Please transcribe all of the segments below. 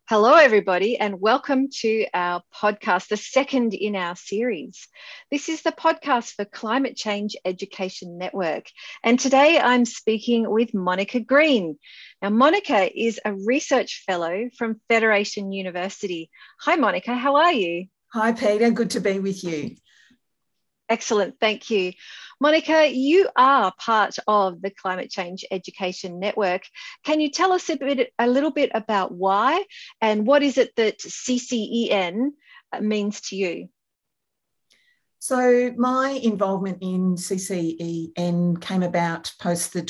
Hello, everybody, and welcome to our podcast, the second in our series. This is the podcast for Climate Change Education Network. And today I'm speaking with Monica Green. Now, Monica is a research fellow from Federation University. Hi, Monica, how are you? Hi, Peter. Good to be with you. Excellent, thank you. Monica, you are part of the Climate Change Education Network. Can you tell us a little bit about why and what is it that CCEN means to you? So my involvement in CCEN came about post the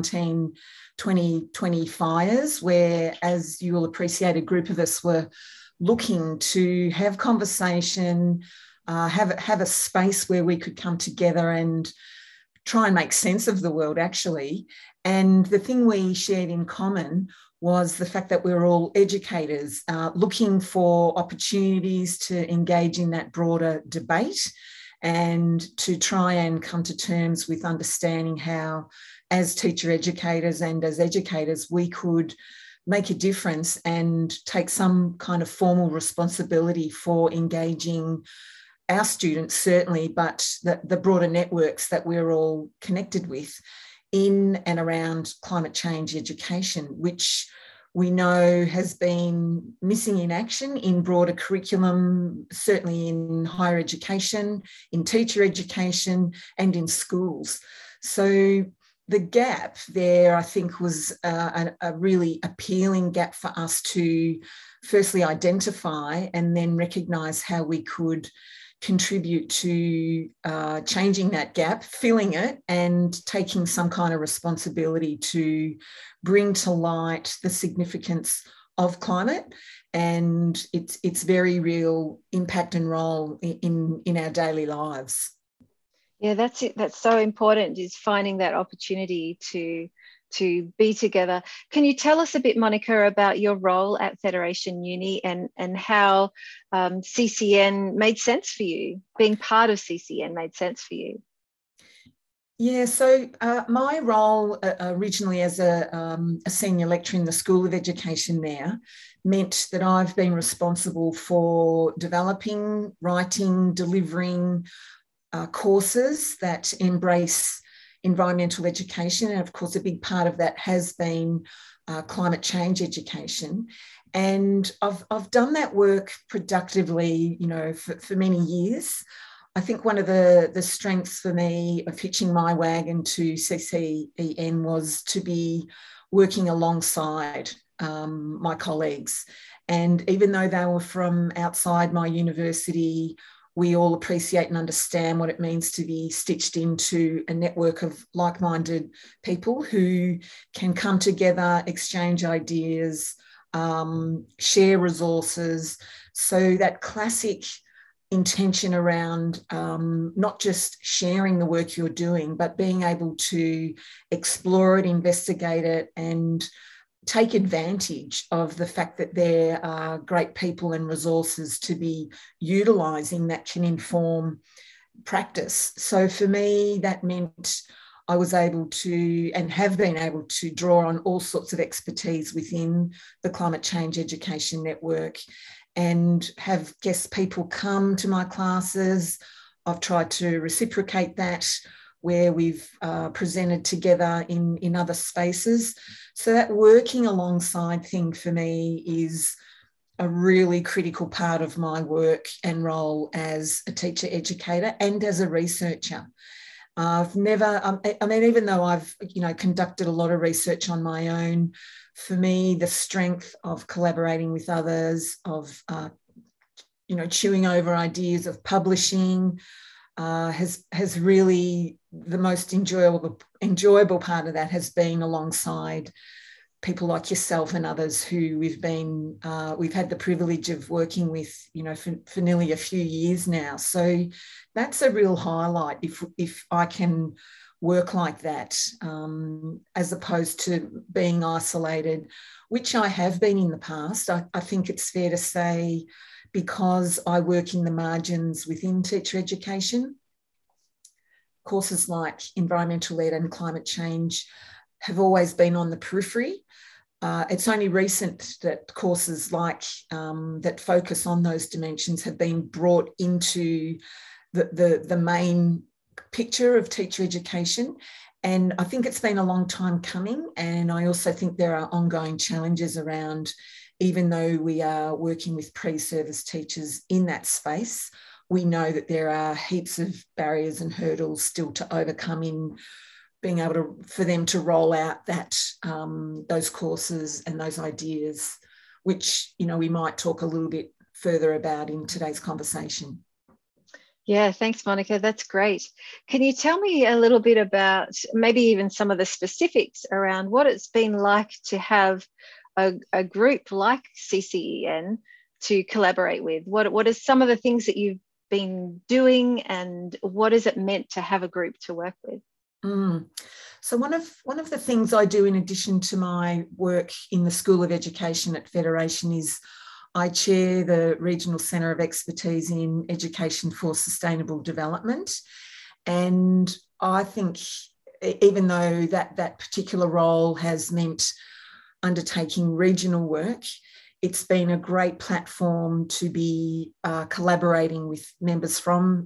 2019-2020 fires, where, as you will appreciate, a group of us were looking to have conversation, have a space where we could come together and try and make sense of the world, actually. And the thing we shared in common was the fact that we're all educators looking for opportunities to engage in that broader debate and to try and come to terms with understanding how, as teacher educators and as educators, we could make a difference and take some kind of formal responsibility for engaging our students, certainly, but the broader networks that we're all connected with in and around climate change education, which we know has been missing in action in broader curriculum, certainly in higher education, in teacher education, and in schools. So the gap there, I think, was a really appealing gap for us to firstly identify and then recognise how we could contribute to changing that gap, filling it, and taking some kind of responsibility to bring to light the significance of climate and its very real impact and role in our daily lives. Yeah, that's it. That's so important, is finding that opportunity to be together. Can you tell us a bit, Monica, about your role at Federation Uni and how CCN made sense for you? Being part of CCN made sense for you? Yeah, so my role originally as a senior lecturer in the School of Education there meant that I've been responsible for developing, writing, delivering courses that embrace environmental education. And of course, a big part of that has been climate change education. And I've done that work productively, for many years. I think one of the strengths for me of hitching my wagon to CCEN was to be working alongside my colleagues. And even though they were from outside my university, we all appreciate and understand what it means to be stitched into a network of like-minded people who can come together, exchange ideas, share resources. So that classic intention around not just sharing the work you're doing, but being able to explore it, investigate it, and take advantage of the fact that there are great people and resources to be utilising that can inform practice. So for me, that meant I was able to and have been able to draw on all sorts of expertise within the Climate Change Education Network and have guest people come to my classes. I've tried to reciprocate that where we've presented together in other spaces. So that working alongside thing for me is a really critical part of my work and role as a teacher educator and as a researcher. I've never, even though I've, conducted a lot of research on my own, for me, the strength of collaborating with others, of, chewing over ideas, of publishing, has really, the most enjoyable part of that has been alongside people like yourself and others who we've had the privilege of working with, for nearly a few years now. So that's a real highlight if I can work like that, as opposed to being isolated, which I have been in the past. I think it's fair to say, because I work in the margins within teacher education, courses like environmental ed and climate change have always been on the periphery. It's only recent that courses like that focus on those dimensions have been brought into the main picture of teacher education. And I think it's been a long time coming. And I also think there are ongoing challenges around, even though we are working with pre-service teachers in that space, we know that there are heaps of barriers and hurdles still to overcome in being able to, for them to roll out that those courses and those ideas, which, you know, we might talk a little bit further about in today's conversation. Yeah, thanks, Monica. That's great. Can you tell me a little bit about maybe even some of the specifics around what it's been like to have a group like CCEN to collaborate with? What are some of the things that you've been doing, and what has it meant to have a group to work with? So one of the things I do in addition to my work in the School of Education at Federation is I chair the Regional Centre of Expertise in Education for Sustainable Development. And I think even though that particular role has meant undertaking regional work, it's been a great platform to be collaborating with members from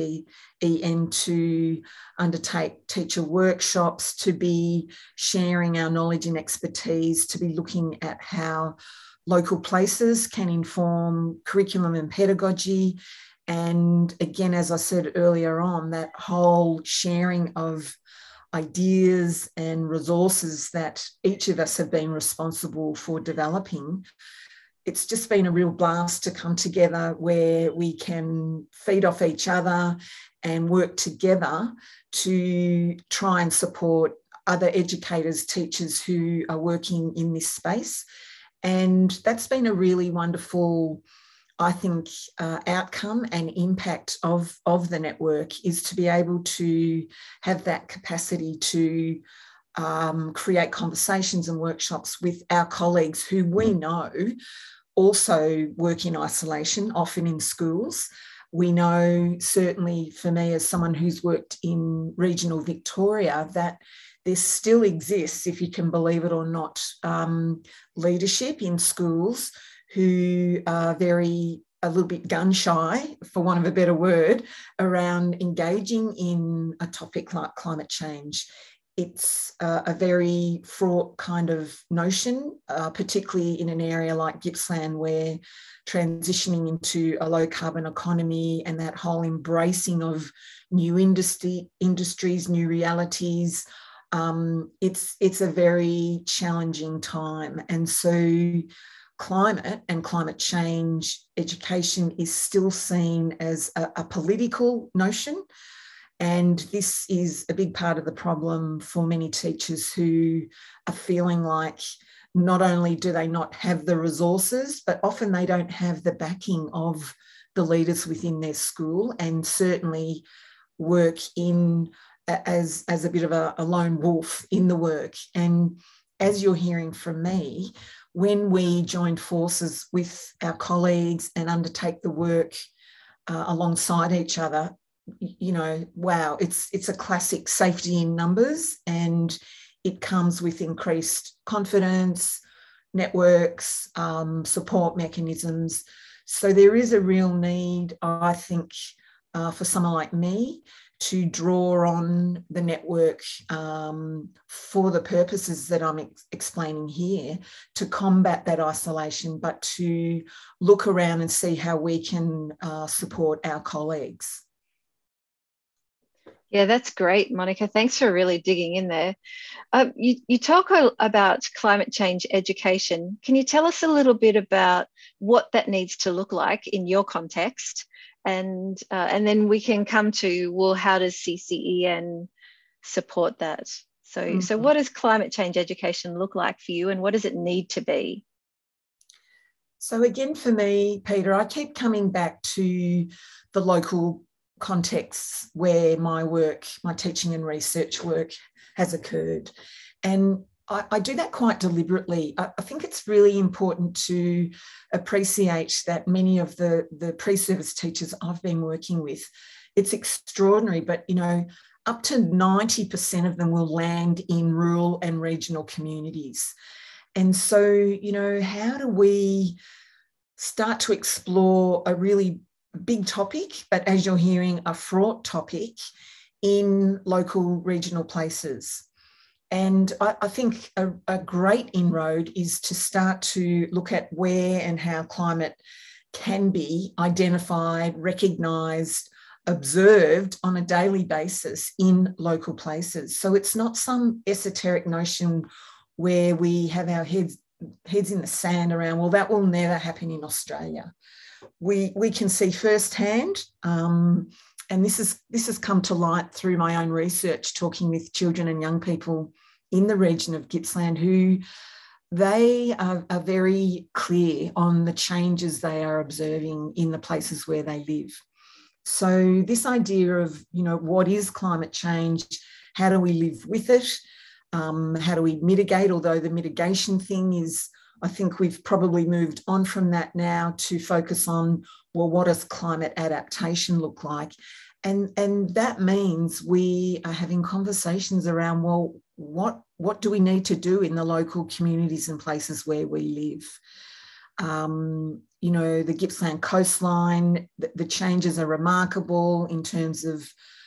CCEN to undertake teacher workshops, to be sharing our knowledge and expertise, to be looking at how local places can inform curriculum and pedagogy. And again, as I said earlier on, that whole sharing of ideas and resources that each of us have been responsible for developing. It's just been a real blast to come together where we can feed off each other and work together to try and support other educators, teachers who are working in this space. And that's been a really wonderful, I think, outcome and impact of the network, is to be able to have that capacity to create conversations and workshops with our colleagues who we know also work in isolation, often in schools. We know, certainly for me as someone who's worked in regional Victoria, that there still exists, if you can believe it or not, leadership in schools who are a little bit gun shy, for want of a better word, around engaging in a topic like climate change. It's a very fraught kind of notion, particularly in an area like Gippsland, where transitioning into a low carbon economy and that whole embracing of new industries, new realities, it's a very challenging time. And so climate and climate change education is still seen as a political notion. And this is a big part of the problem for many teachers who are feeling like not only do they not have the resources, but often they don't have the backing of the leaders within their school, and certainly work in as a bit of a lone wolf in the work. And as you're hearing from me, when we join forces with our colleagues and undertake the work alongside each other, you know, wow, it's a classic safety in numbers, and it comes with increased confidence, networks, support mechanisms. So there is a real need, I think, for someone like me to draw on the network for the purposes that I'm explaining here, to combat that isolation, but to look around and see how we can support our colleagues. Yeah, that's great, Monica. Thanks for really digging in there. You talk about climate change education. Can you tell us a little bit about what that needs to look like in your context? And then we can come to, well, how does CCEN support that? So what does climate change education look like for you, and what does it need to be? So again, for me, Peter, I keep coming back to the local contexts where my work, my teaching and research work has occurred. And I do that quite deliberately. I think it's really important to appreciate that many of the pre-service teachers I've been working with, it's extraordinary, but, you know, up to 90% of them will land in rural and regional communities. And so, how do we start to explore a really big topic, but as you're hearing, a fraught topic in local regional places? And I think a great inroad is to start to look at where and how climate can be identified, recognised, observed on a daily basis in local places. So it's not some esoteric notion where we have our heads in the sand around, well, that will never happen in Australia. We can see firsthand, and this has come to light through my own research, talking with children and young people in the region of Gippsland, who they are very clear on the changes they are observing in the places where they live. So this idea of, what is climate change? How do we live with it? How do we mitigate? Although the mitigation thing is, I think we've probably moved on from that now to focus on, well, what does climate adaptation look like? And that means we are having conversations around, well, what do we need to do in the local communities and places where we live? The Gippsland coastline, the changes are remarkable in terms of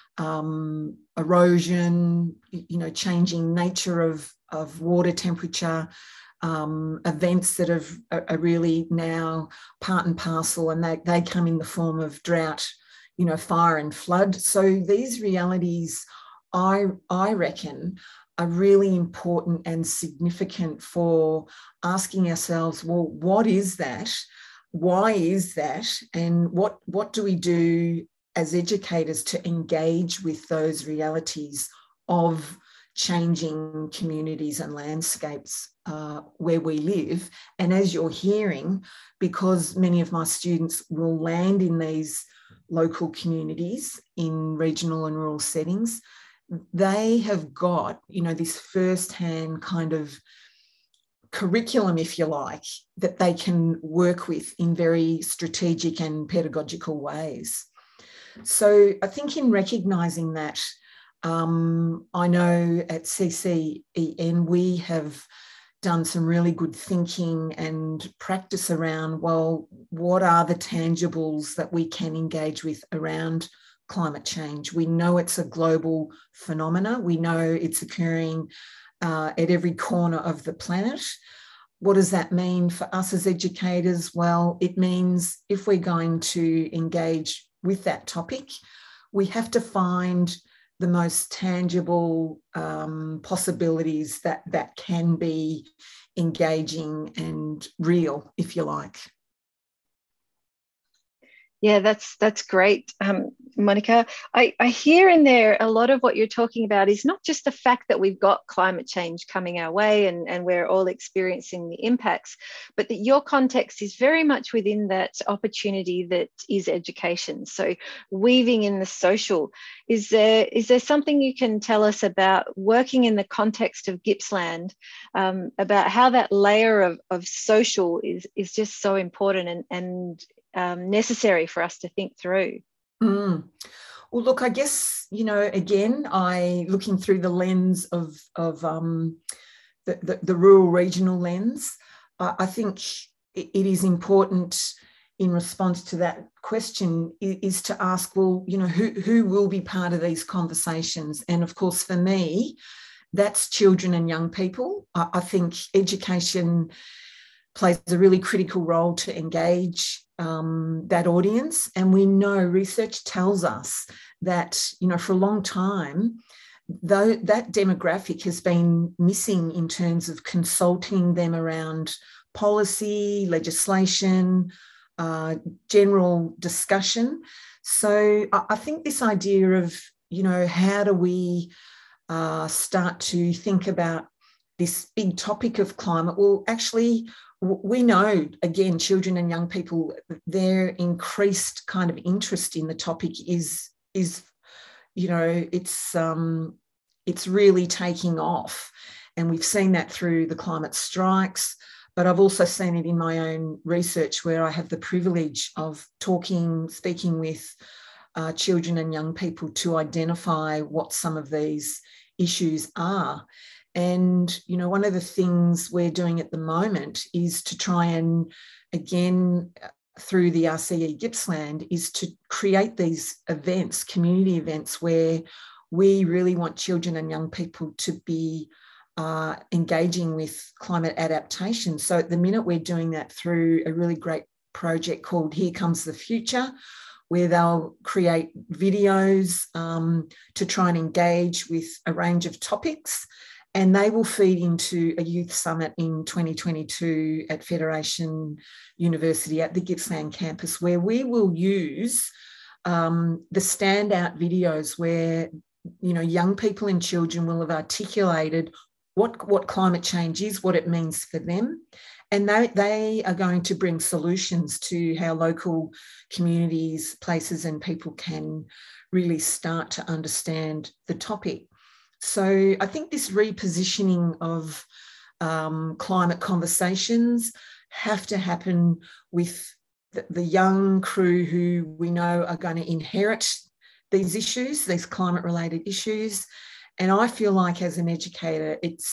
erosion, changing nature of water temperature, events that are really now part and parcel, and they come in the form of drought, fire and flood. So these realities, I reckon, are really important and significant for asking ourselves, well, what is that? Why is that? And what do we do as educators to engage with those realities of changing communities and landscapes where we live? And as you're hearing, because many of my students will land in these local communities in regional and rural settings, they have got, this first-hand kind of curriculum, if you like, that they can work with in very strategic and pedagogical ways. So I think in recognising that, I know at CCEN we have done some really good thinking and practice around, well, what are the tangibles that we can engage with around climate change? We know it's a global phenomena. We know it's occurring at every corner of the planet. What does that mean for us as educators? Well, it means if we're going to engage with that topic, we have to find the most tangible possibilities that can be engaging and real, if you like. Yeah, that's great, Monica. I hear in there a lot of what you're talking about is not just the fact that we've got climate change coming our way and we're all experiencing the impacts, but that your context is very much within that opportunity that is education. So weaving in the social. Is there something you can tell us about working in the context of Gippsland, about how that layer of social is just so important and necessary for us to think through? Well, look, I guess, again, looking through the lens of the rural regional lens, I think it is important in response to that question is to ask, well, who will be part of these conversations? And of course, for me, that's children and young people. I think education plays a really critical role to engage that audience. And we know research tells us that, for a long time, though that demographic has been missing in terms of consulting them around policy, legislation, general discussion. So I think this idea of, how do we start to think about this big topic of climate? Well, actually, we know, again, children and young people, their increased kind of interest in the topic is it's really taking off. And we've seen that through the climate strikes, but I've also seen it in my own research where I have the privilege of speaking with children and young people to identify what some of these issues are. And, one of the things we're doing at the moment is to try and, again, through the RCE Gippsland, is to create these events, community events, where we really want children and young people to be engaging with climate adaptation. So at the minute, we're doing that through a really great project called Here Comes the Future, where they'll create videos to try and engage with a range of topics. And they will feed into a youth summit in 2022 at Federation University at the Gippsland campus, where we will use the standout videos where, young people and children will have articulated what climate change is, what it means for them. And they are going to bring solutions to how local communities, places and people can really start to understand the topic. So I think this repositioning of climate conversations have to happen with the young crew who we know are going to inherit these issues, these climate-related issues. And I feel like as an educator, it's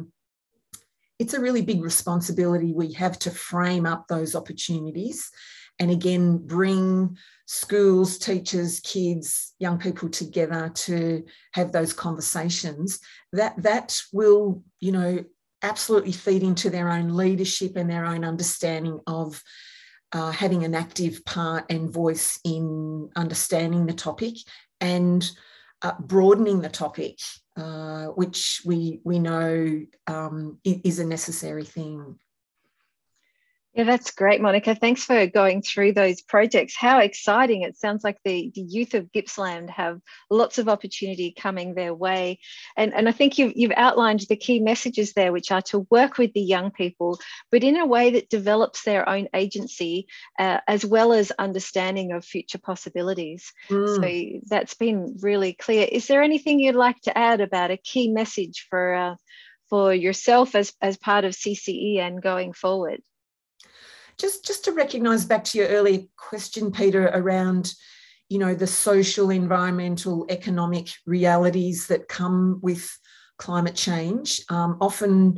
a really big responsibility we have to frame up those opportunities and, again, bring schools, teachers, kids, young people together to have those conversations. That will, absolutely feed into their own leadership and their own understanding of having an active part and voice in understanding the topic and broadening the topic, which we know is a necessary thing. Yeah, that's great, Monica. Thanks for going through those projects. How exciting. It sounds like the youth of Gippsland have lots of opportunity coming their way. And I think you've outlined the key messages there, which are to work with the young people, but in a way that develops their own agency, as well as understanding of future possibilities. So that's been really clear. Is there anything you'd like to add about a key message for yourself as part of CCE and going forward? Just to recognise, back to your earlier question, Peter, around, the social, environmental, economic realities that come with climate change. Often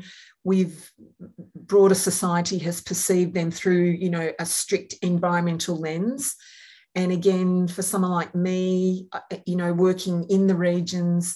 broader society has perceived them through, a strict environmental lens. And again, for someone like me, working in the regions,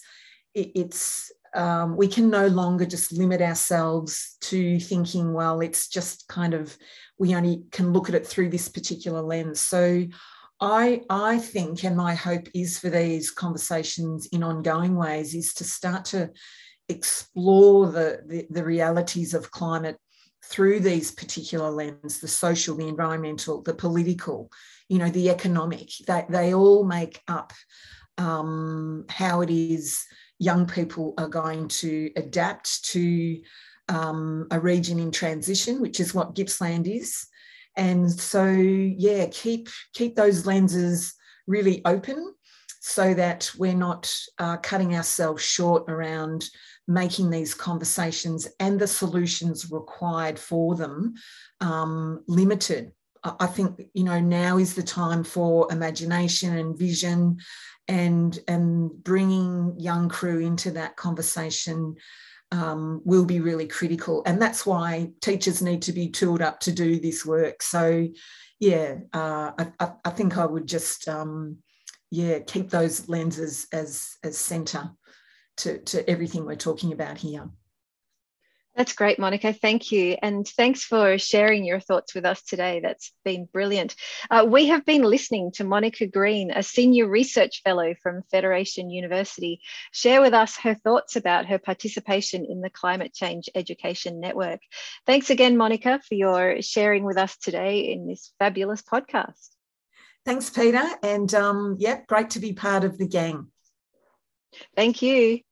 we can no longer just limit ourselves to thinking, well, it's just kind of, we only can look at it through this particular lens. So I think, and my hope is for these conversations in ongoing ways, is to start to explore the realities of climate through these particular lenses: the social, the environmental, the political, the economic. They all make up how it is young people are going to adapt to a region in transition, which is what Gippsland is. And so, yeah, keep those lenses really open so that we're not cutting ourselves short around making these conversations and the solutions required for them limited. I think, now is the time for imagination and vision, and bringing young crew into that conversation will be really critical. And that's why teachers need to be tooled up to do this work. So, yeah, I think I would just, keep those lenses as centre to everything we're talking about here. That's great, Monica. Thank you. And thanks for sharing your thoughts with us today. That's been brilliant. We have been listening to Monica Green, a senior research fellow from Federation University, share with us her thoughts about her participation in the Climate Change Education Network. Thanks again, Monica, for your sharing with us today in this fabulous podcast. Thanks, Peter. And great to be part of the gang. Thank you.